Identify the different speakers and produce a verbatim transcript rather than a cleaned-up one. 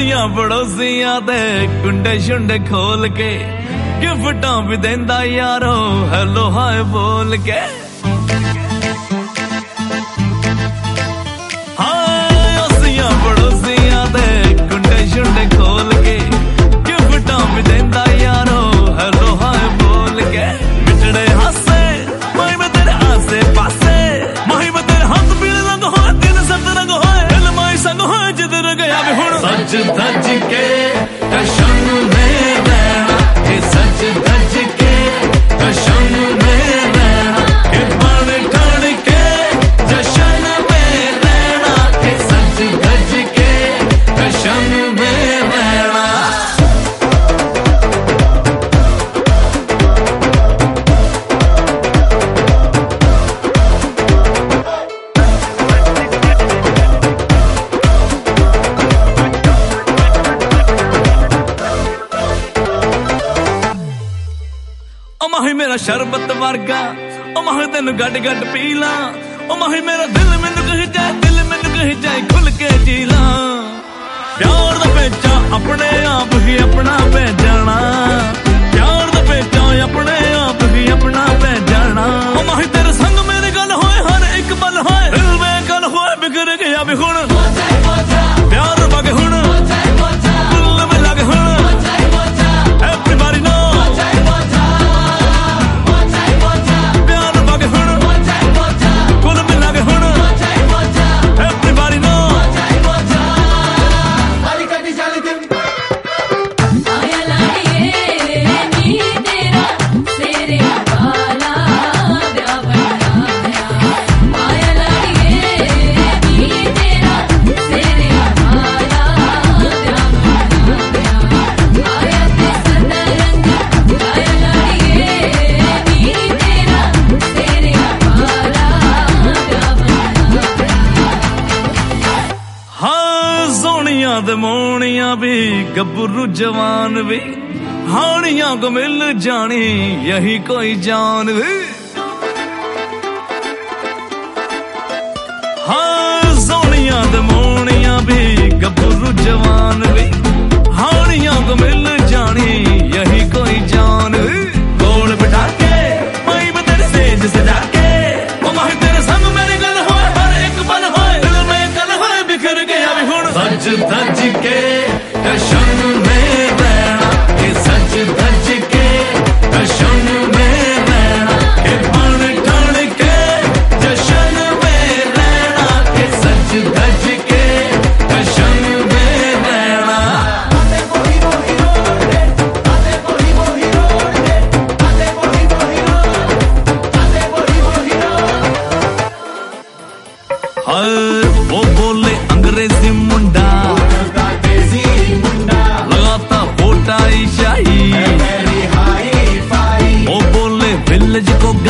Speaker 1: होनिया पड़ोसियां ते कुंडे शुंडे खोल के गिफ्टां भी देंदा यारो हेलो हाय बोल के। हाँ ओसियां पड़ोसियां ते कुंडे शुंडे खोल के गिफ्टां भी देंदा यारो हेलो हाय बोल के। मिठड़े हासे माही में तेरे आसे पासे, माही में तेरे हाथ पीले रंग होए दिन सर्द रंग होए, दिल माही संग होए जिधर गया भी हुण सज धज के कशम में रहना, ये सज धज के कशम में रहना, ये बन ठन के जशन में रहना, ये सज धज के कशम में रहना। माही मेरा शरबत वर्गा ओ माही तेन गट गट पीला, ओ माही मेरा दिल मैनू कही जाए, दिल मैनू कही जाए खुल के जीला। प्यार दा पेचा अपने आप ही अपना पै जाना, प्यार दा पेचा अपने आप ही अपना पै जाना। ओ माही तेरे संग मेरी गल होए हर एक पल होए, दिल में गल होए बिखर गया भी हुण प्यार वगे हुण दिल में लगे हुण एवरीबॉडी नो मोनिया भी गब्बरू जवान भी, हानिया को मिल जानी यही कोई जान भी। हाँ सोनिया दे मोनिया भी गब्बरू जवान भी, हानिया को मिल जानी यही कोई जान भी। गोल बिठा के माही में तेरे सेज सजा के, ओ माही तेरे संग मेरी गल होए हर एक पल होए, दिल में गल होए बिखर गया भी हुण सज धज के कशम में रहना, ये सज धज के कशम में रहना, ये बन ठन के जशन में रहना, ये सज धज के कशम में रहना। आते कोई वो हीरो रे, आते कोई वो हीरो रे, आते कोई वो हीरो, आते कोई वो हीरो। हर वो बोले अंग्रेजी मुंडा शाही, वो बोले विलेज को